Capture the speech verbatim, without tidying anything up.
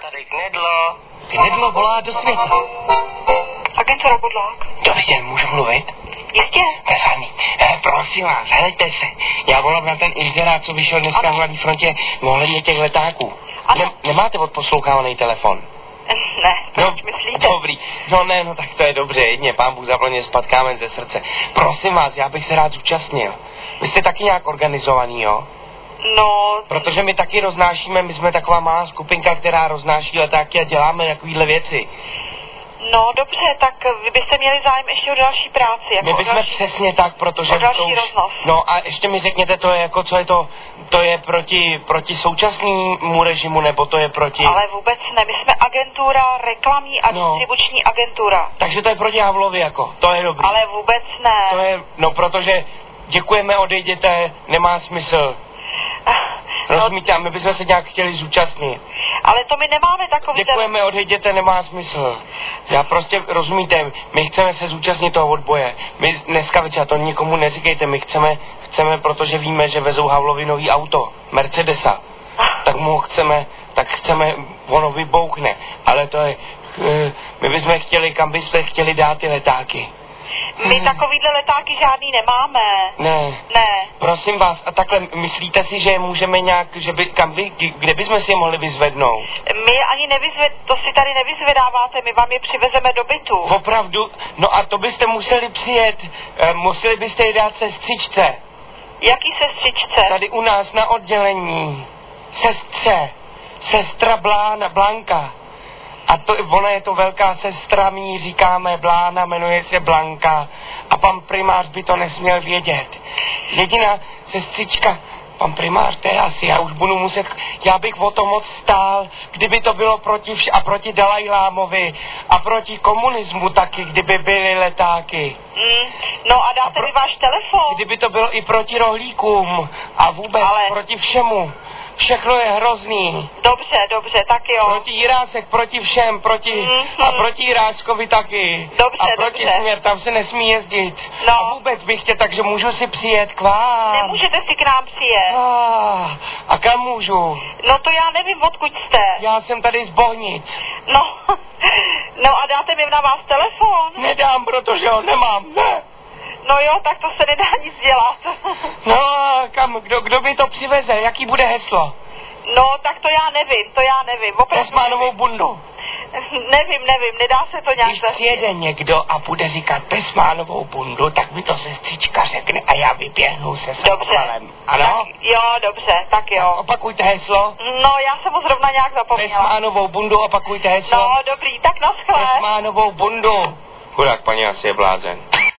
tady Knedlo. Knedlo volá do světa. Agentura Bodlák. Dobrý den, můžu mluvit? Jistě. Bezvadný. Eh, prosím vás, hledejte se. Já volám na ten inzerát, co vyšel dneska v Mladé frontě ohledně těch letáků. Ne, nemáte odposlouchávaný telefon? Ne, proč no, myslíte? Dobrý, no ne, no tak to je dobře, jedně, pán Bůh zaplně spad kámen ze srdce. Prosím vás, já bych se rád zúčastnil. Vy jste taky nějak organizovaný, jo? No... Protože my taky roznášíme, my jsme taková malá skupinka, která roznáší letáky a děláme takovýhle věci. No dobře, tak vy byste měli zájem ještě o další práci. Jako my bychom další, přesně tak, protože... O další to už, roznos. No a ještě mi řekněte, to je jako, co je to, to je proti, proti současnému režimu, nebo to je proti... Ale vůbec ne, my jsme agentura, reklamní a no. distribuční agentura. Takže to je proti Havlovi jako, to je dobrý. Ale vůbec ne. To je, no protože děkujeme, odejděte, nemá smysl. No, rozumíte, a my bychom se nějak chtěli zúčastnit. Ale to my nemáme takový... Děkujeme, ten... odejděte, nemá smysl. Já prostě, rozumíte, my chceme se zúčastnit toho odboje. My dneska večer, to nikomu neříkejte, my chceme, chceme, protože víme, že vezou Havlovi nový auto, Mercedesa. Tak mu ho chceme, tak chceme, ono vybouchne. Ale to je, my bychom chtěli, kam byste chtěli dát ty letáky. My hmm. takovýhle letáky žádný nemáme. Ne. Ne. Prosím vás, a takhle myslíte si, že můžeme nějak, že by, kam vy, kde bychom si je mohli vyzvednout? My ani nevyzved, to si tady nevyzvedáváte, my vám je přivezeme do bytu. Opravdu? No a to byste museli přijet, eh, museli byste je dát sestřičce. Jaký sestřičce? Tady u nás na oddělení. Sestře. Sestra Blána, Blanka. A to, ona je to velká sestra, my jí říkáme Blána, jmenuje se Blanka. A pan primář by to nesměl vědět. Jediná sestřička, pan primář, to je asi, já už budu muset, já bych o to moc stál, kdyby to bylo proti vš- a proti Dalajlámovi a proti komunismu taky, kdyby byly letáky. Mm, no a dáte a pro, mi váš telefon? Kdyby to bylo i proti rohlíkům a vůbec ale... proti všemu. Všechno je hrozný. Dobře, dobře, tak jo. Proti Jirásek, proti všem, proti mm-hmm. a proti Jiráskovi taky. Dobře, a proti dobře. Směr, tam se nesmí jezdit. No. A vůbec bych tě, takže můžu si přijet k vám. Nemůžete si k nám přijet. Ah, a kam můžu? No to já nevím, odkud jste. Já jsem tady z Bohnic. No, no a dáte mi na vás telefon? Nedám, protože ho nemám, ne. No jo, tak to se nedá nic dělat. No a kam, kdo, kdo mi to přiveze, jaký bude heslo? No, tak to já nevím, to já nevím. Pesmánovou bundu. Nevím, nevím, nedá se to nějak... Když přijede někdo a bude říkat Pesmánovou bundu, tak mi to sestřička řekne a já vyběhnu se samovalem. Ano? Tak, jo, dobře, tak jo. Tak opakujte heslo. No, já jsem ho zrovna nějak zapomněla. Pesmánovou bundu, opakujte heslo. No, dobrý, tak naschle. Pesmánovou bundu. Chudák paní asi je blázen.